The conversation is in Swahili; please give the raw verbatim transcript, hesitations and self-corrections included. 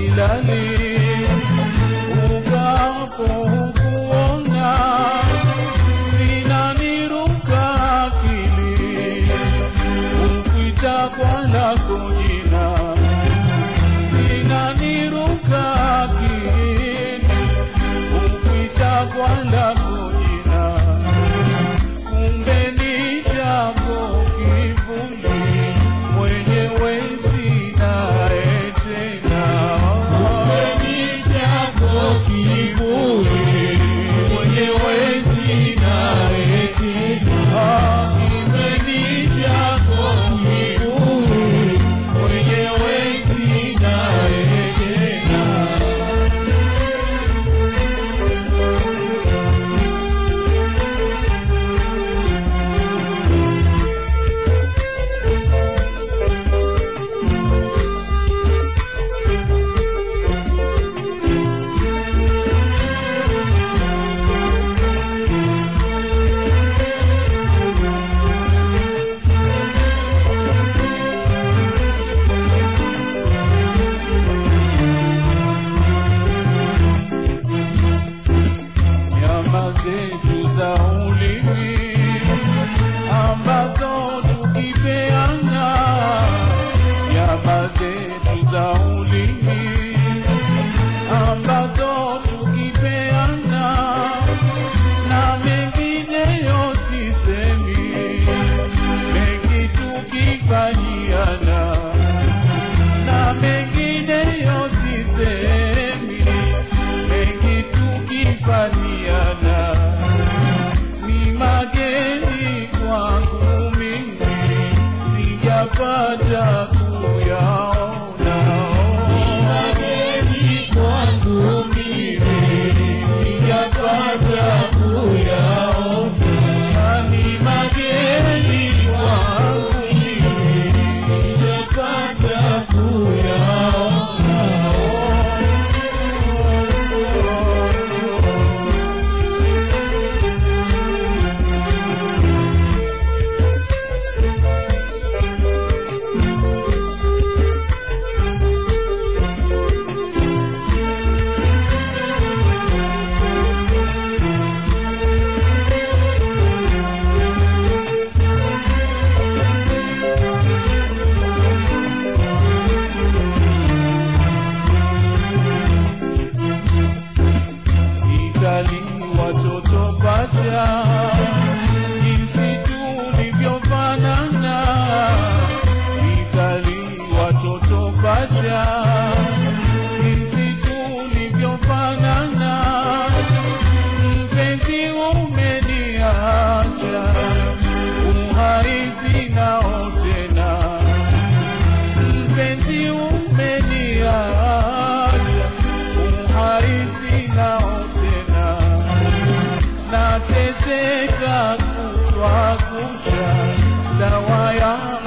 silali ukapokuona inaniruka akili ukuita kwa lako jina inaniruka akili ukuita kwa lako jina kumbe ni chako kivuli mwenyewe sinaye tena kumbe ni chako kivuli mwenyewe sinaye tena kumbe ni chako kivuli mwenyewe sinaye tena. Nyama zetu za ulimi ambazo tukipeana, nyama zetu za ulimi ambazo tukipeana, na mengineyo sisemi, mengi tukifanyiana, na mengineyo sisemi, mengi tukifanyana, ni mageni kwangu mimi, sijapata kuyaona. Ni mageni kwangu mimi, sijapata kuyaona. Ni mageni kwangu mimi, sijapata kuyaona. Igali watoto pacha, jinsi tulivyofanana. Igali watoto pacha, jinsi tulivyofanana. Mpenzi umeniacha, uhai sinao tena. Mpenzi umeniacha, uhai sinao tena. Nateseka kutwa kucha, dawa ya